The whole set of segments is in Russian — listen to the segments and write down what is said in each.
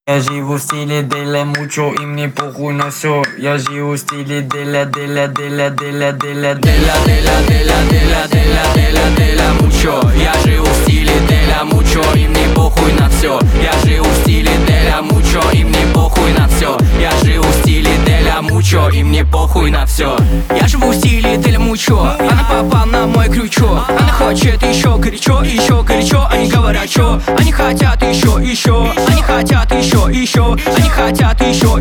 Я живу в стиле Деля Мучо, и мне похуй на все. Я живу в стиле Деля Мучо. Я живу в стиле Деля Мучо, и мне похуй на все. Я живу в стиле Деля Мучо, и мне похуй на все. Я живу в стиле Деля Мучо, и мне похуй на все. Я живу в стиле Деля Мучо, она попала на мой крючок. Она хочет еще горячо, они говорят, что они хотят еще, они хотят еще, они хотят еще.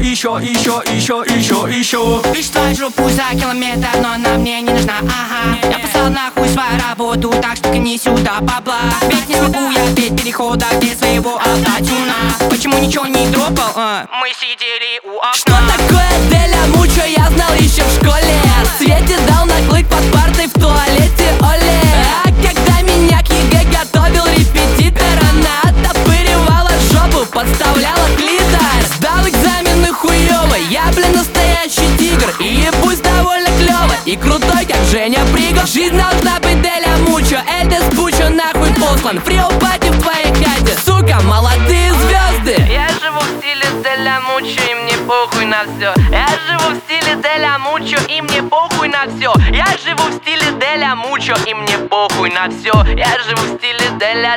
Ищет твою жопу за километр, но она мне не нужна, ага. Я послал нахуй свою работу, так что гони сюда бабла. Ведь не смогу я петь перехода без своего автотюна. Почему ничего не дропал? Мы сидели у окна. Что такое Деля Мучо, я знал еще в школе. Свете дал наклык под партой в туалете, оле. А когда меня к ЕГЭ готовил репетитор, она оттопыривала жопу, подставляла клитор. Сдал экзамены хуёво, я, настоящий тигр. И ебусь довольно клёво, и крутой, как Женя Пригов. Жизнь должна быть Деля Мучо, Эльдес Пучо нахуй послан. Фрио-пати в твоей хате, сука, молодые звезды. Я живу в стиле Деля Мучо, и мне похуй на все. Я живу в стиле Деля Мучо, и мне похуй на все. Я живу в стиле Деля Мучо, и мне похуй на все. Я живу в стиле Деля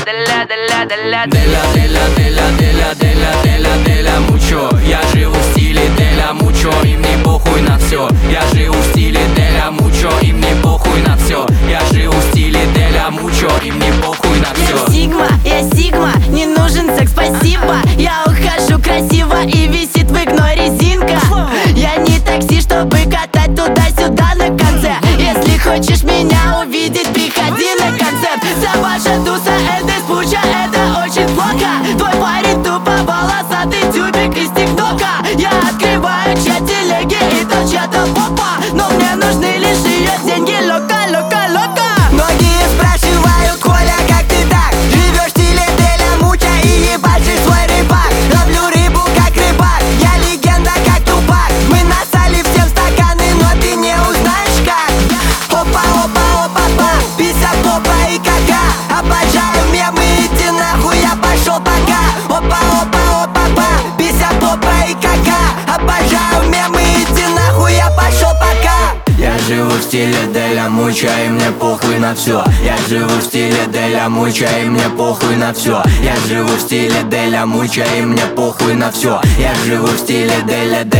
Мучо. Я живу в стиле Деля Мучо, и мне похуй на все. Я живу в стиле Деля Мучо, и мне похуй на все. Я живу в стиле Деля Мучо, и мне похуй на все. Я Сигма, не нужен секс, спасибо. Я ухожу красиво, и висит в игной резинка. Я не такси, чтобы катать туда-сюда на конце. Если хочешь меня увидеть, приходи на концерт. Саваша Туса, Эльдес Пучо, это очень плохо. Твой парень тупо волосатый тюбик из ТикТока. Я открываю чат телеги и то чья-то попа. Но мне нужны лишь ее деньги, лока. Многие спрашивают, Коля, как ты так? Живешь в стиле Деля Мучо и ебашишь свой рыбак. Ловлю рыбу, как рыбак, я легенда, как Тупак. Мы насали всем стаканы, но ты не узнаешь как. Опа, пися, попа и кака. Обожаю мемы, иди нахуй, я пошел пока. Опа, пися, попа и кака. Обожаю мемы, иди нахуй, я пошел пока. Я живу в стиле Деля Мучо, и мне похуй на все. Я живу в стиле Деля Мучо, и мне похуй на все. Я живу в стиле Деля Мучо, и мне похуй на все. Я живу в стиле Деля. Я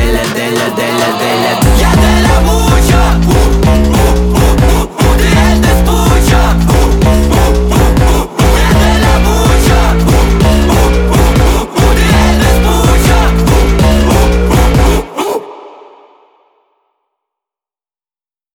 Деля Мучо, ты Эльдес Пучо.